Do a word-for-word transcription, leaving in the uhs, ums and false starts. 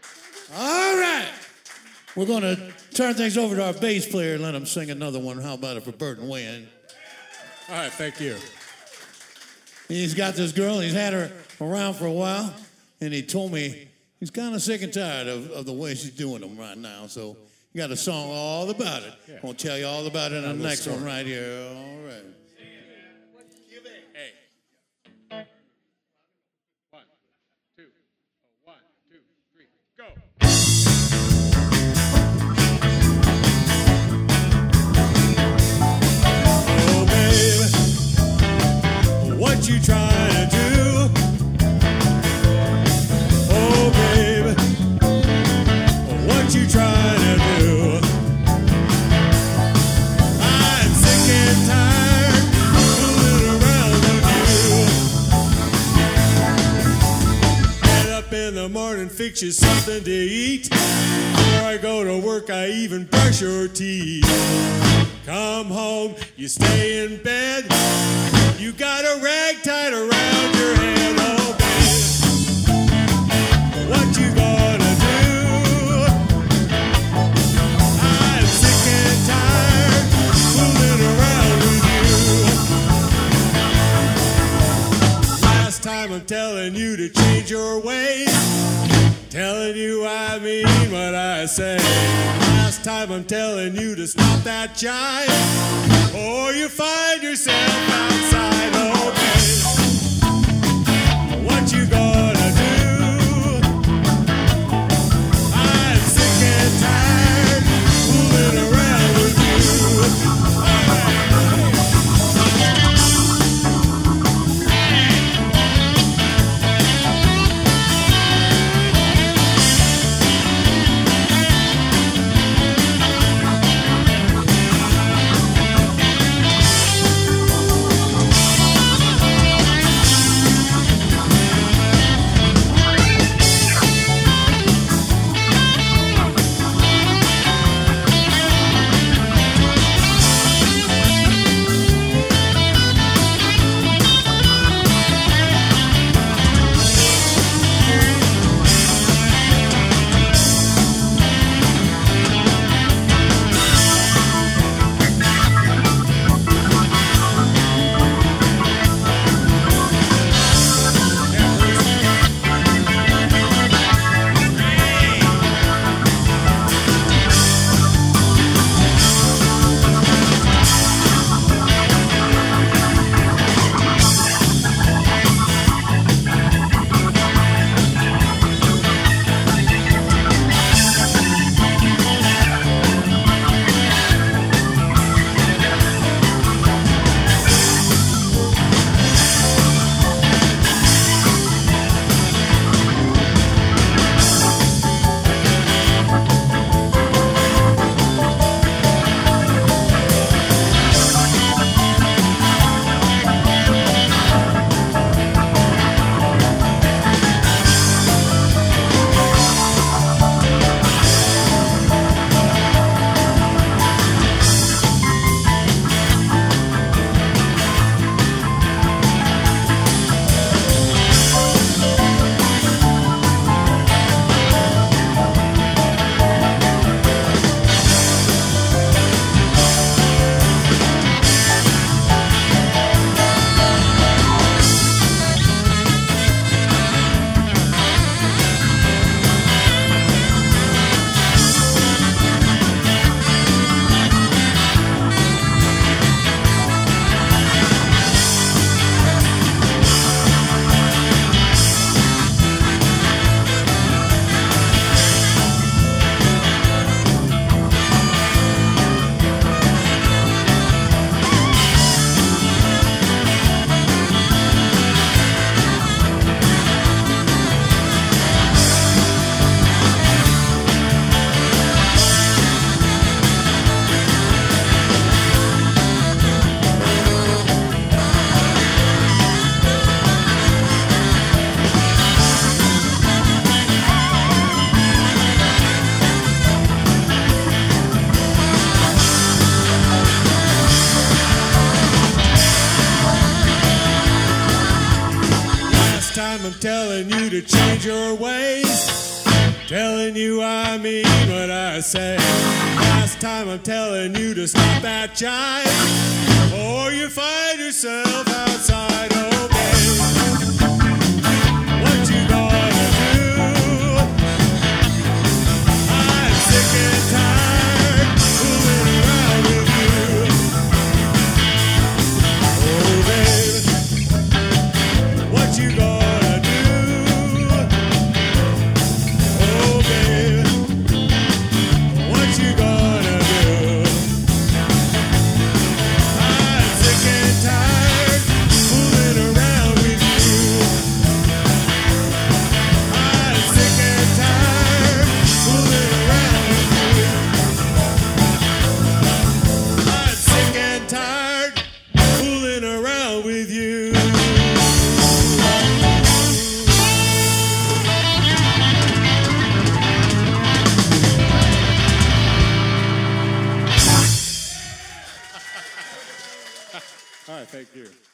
All right. We're going to turn things over to our bass player and let him sing another one. How about it for Burton Wayne? All right, thank you. He's got this girl, he's had her around for a while, and he told me he's kind of sick and tired of, of the way she's doing them right now. So you got a song all about it. Yeah. I'll tell you all about it in the next story. one right here. All right. Hey. One, two, oh, one, two, three, go. Oh, babe, what you trying to do? Oh, babe, what you trying to do? I'm sick and tired fooling around with you. Get up in the morning, fix you something to eat. Before I go to work, I even brush your teeth. Come home, you stay in bed. You got a rag tied around your head, oh babe. What you gonna do? I'm sick and tired fooling around with you. Last time I'm telling you to change your ways. Telling you I mean what I say. Last time I'm telling you to stop that jive, or you find yourself outside, oh babe. What you gonna do? I'm sick and tired fooling around with you. I'm telling you to change your ways. Telling you I mean what I say. Last time I'm telling you to stop that jive, or you find yourself outside. Oh, babe, what you gonna do? I'm sick and tired fooling around with you. Oh, babe, what you gonna do? Oh, babe, what you gonna do? I'm sick and tired fooling around with you. I'm sick and tired fooling around with you. I'm sick and tired fooling around with you. All right, thank you.